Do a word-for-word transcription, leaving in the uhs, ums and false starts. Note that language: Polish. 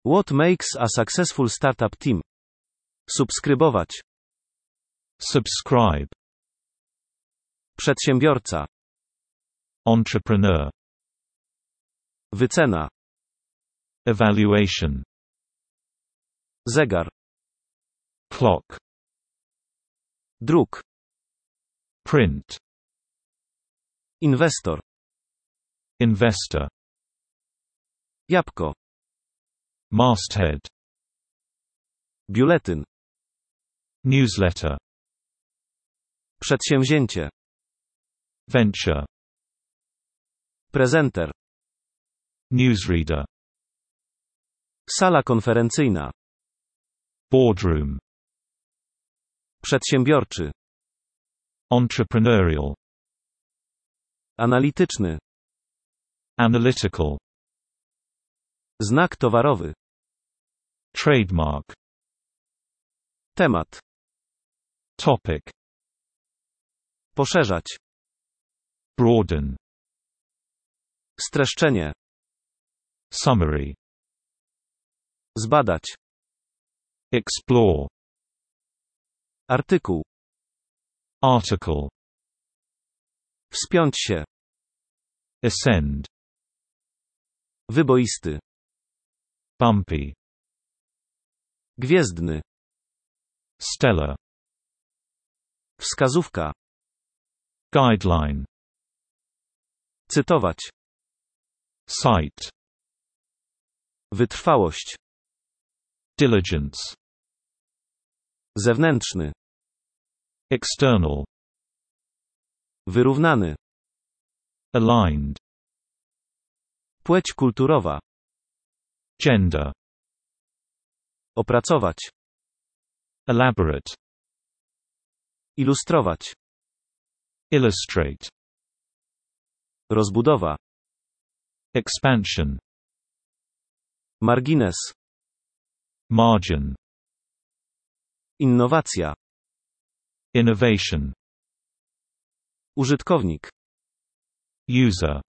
What makes a successful startup team? Subskrybować. Subscribe. Przedsiębiorca. Entrepreneur. Wycena. Evaluation. Zegar. Clock. Druk. Print. Inwestor. Investor. Jabłko. Masthead. Biuletyn. Newsletter. Przedsięwzięcie. Venture. Prezenter. Newsreader. Sala konferencyjna. Boardroom. Przedsiębiorczy. Entrepreneurial. Analityczny. Analytical. Znak towarowy. Trademark. Temat. Topic. Poszerzać. Broaden. Streszczenie. Summary. Zbadać. Explore. Artykuł. Article. Wspiąć się. Ascend. Wyboisty. Bumpy. Gwiezdny. Stellar. Wskazówka. Guideline. Cytować. Cite. Wytrwałość. Diligence. Zewnętrzny. External. Wyrównany. Aligned. Płeć kulturowa. Gender. Opracować. Elaborate. Ilustrować. Illustrate. Rozbudowa. Expansion. Margines. Margin. Innowacja. Innovation. Użytkownik. User.